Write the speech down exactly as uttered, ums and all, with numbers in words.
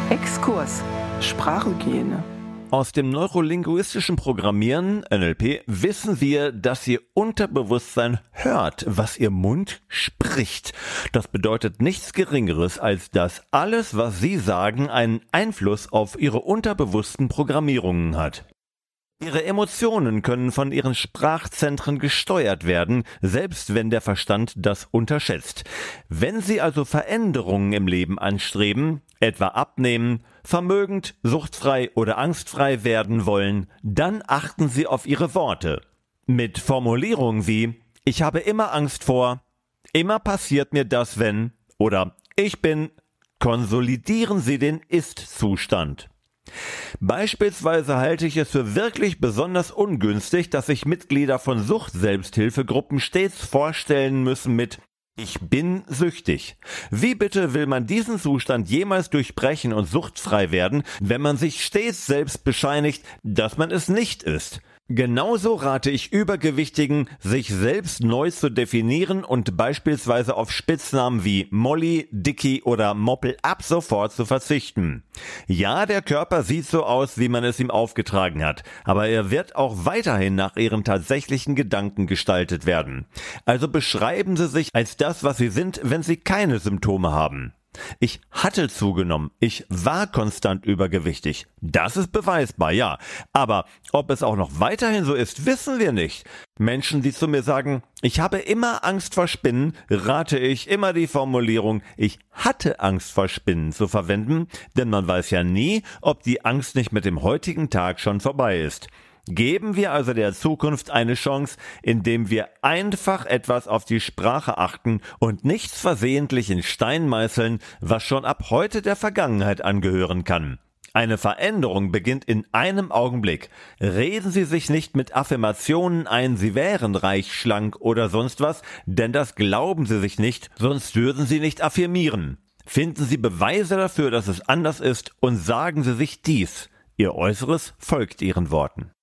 Exkurs Sprachhygiene. Aus dem neurolinguistischen Programmieren, N L P, wissen wir, dass Ihr Unterbewusstsein hört, was Ihr Mund spricht. Das bedeutet nichts Geringeres, als dass alles, was Sie sagen, einen Einfluss auf Ihre unterbewussten Programmierungen hat. Ihre Emotionen können von Ihren Sprachzentren gesteuert werden, selbst wenn der Verstand das unterschätzt. Wenn Sie also Veränderungen im Leben anstreben, etwa abnehmen, vermögend, suchtfrei oder angstfrei werden wollen, dann achten Sie auf Ihre Worte. Mit Formulierungen wie „Ich habe immer Angst vor", „Immer passiert mir das, wenn" oder „Ich bin", konsolidieren Sie den Ist-Zustand. Beispielsweise halte ich es für wirklich besonders ungünstig, dass sich Mitglieder von Sucht-Selbsthilfegruppen stets vorstellen müssen mit „Ich bin süchtig". Wie bitte will man diesen Zustand jemals durchbrechen und suchtfrei werden, wenn man sich stets selbst bescheinigt, dass man es nicht ist? Genauso rate ich Übergewichtigen, sich selbst neu zu definieren und beispielsweise auf Spitznamen wie Molly, Dicky oder Moppel ab sofort zu verzichten. Ja, der Körper sieht so aus, wie man es ihm aufgetragen hat, aber er wird auch weiterhin nach Ihren tatsächlichen Gedanken gestaltet werden. Also beschreiben Sie sich als das, was Sie sind, wenn Sie keine Symptome haben. Ich hatte zugenommen, ich war konstant übergewichtig. Das ist beweisbar, ja. Aber ob es auch noch weiterhin so ist, wissen wir nicht. Menschen, die zu mir sagen, ich habe immer Angst vor Spinnen, rate ich immer die Formulierung, ich hatte Angst vor Spinnen zu verwenden, denn man weiß ja nie, ob die Angst nicht mit dem heutigen Tag schon vorbei ist. Geben wir also der Zukunft eine Chance, indem wir einfach etwas auf die Sprache achten und nichts versehentlich in Stein meißeln, was schon ab heute der Vergangenheit angehören kann. Eine Veränderung beginnt in einem Augenblick. Reden Sie sich nicht mit Affirmationen ein, Sie wären reich, schlank oder sonst was, denn das glauben Sie sich nicht, sonst würden Sie nicht affirmieren. Finden Sie Beweise dafür, dass es anders ist und sagen Sie sich dies. Ihr Äußeres folgt Ihren Worten.